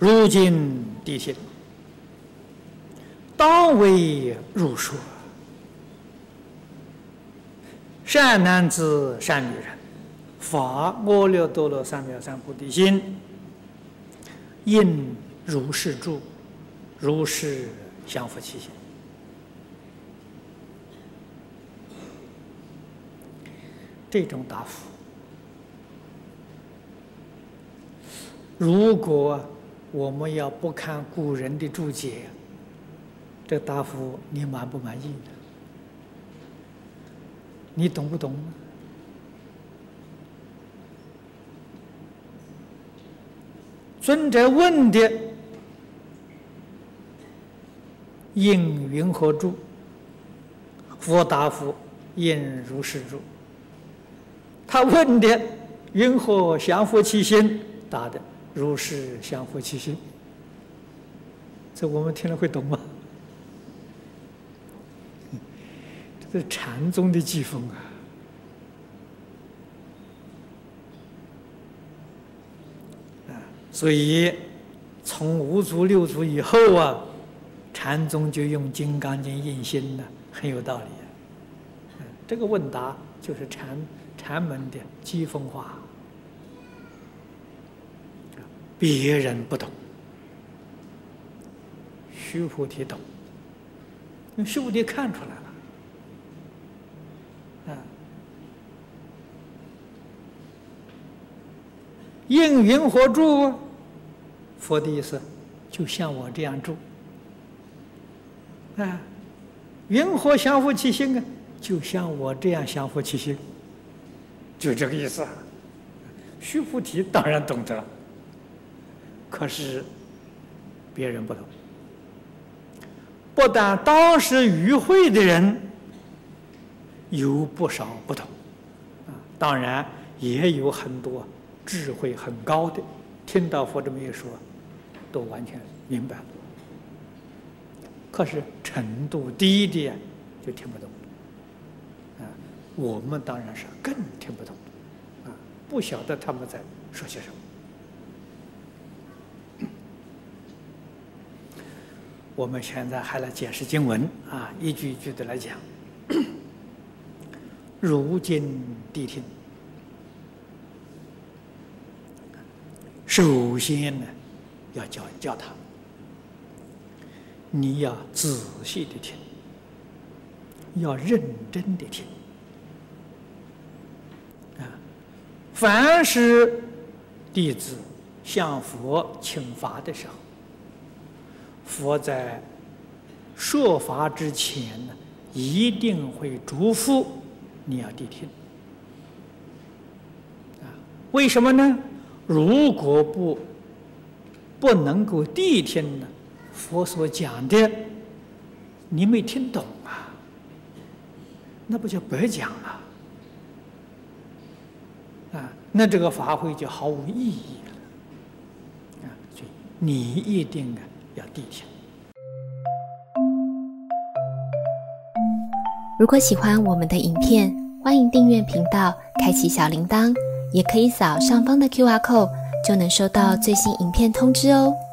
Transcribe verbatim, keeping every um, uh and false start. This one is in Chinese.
如今谛听，当为入说。善男子、善女人，发阿耨多罗三藐三菩提心，应如是住，如是降伏其心。这种答复，如果我们要不看古人的注解，这答复你满不满意呢？你懂不懂呢？尊者问的应云何住？佛答复应如是住。他问的云何降伏其心？答的如是降伏其心。这我们听了会懂吗？这是禅宗的机锋啊！啊，所以从五祖六祖以后啊，禅宗就用《金刚经》印心了，很有道理啊。这个问答就是禅禅门的机锋话，别人不懂，须菩提懂，那须菩提看出来了。啊，应云何住？佛的意思，就像我这样住。啊，云何降伏其心啊？就像我这样降伏其心，就这个意思。须菩提当然懂得，可是别人不懂。不但当时与会的人有不少不同，啊，当然也有很多智慧很高的，听到佛这么一说，都完全明白了。可是程度低的就听不懂，啊，我们当然是更听不懂，啊，不晓得他们在说些什么。我们现在还来解释经文啊，一句一句的来讲。如今谛听，首先呢，要教教他，你要仔细的听，要认真的听。啊，凡是弟子向佛请法的时候，佛在说法之前呢，一定会嘱咐你要谛听。啊，为什么呢？如果不不能够谛听呢，佛所讲的你没听懂啊，那不就白讲了？啊，那这个法会就毫无意义了。啊，所以你一定啊要谛听。 如果喜欢我们的影片，欢迎订阅频道，开启小铃铛，也可以扫上方的 Q R code， 就能收到最新影片通知哦。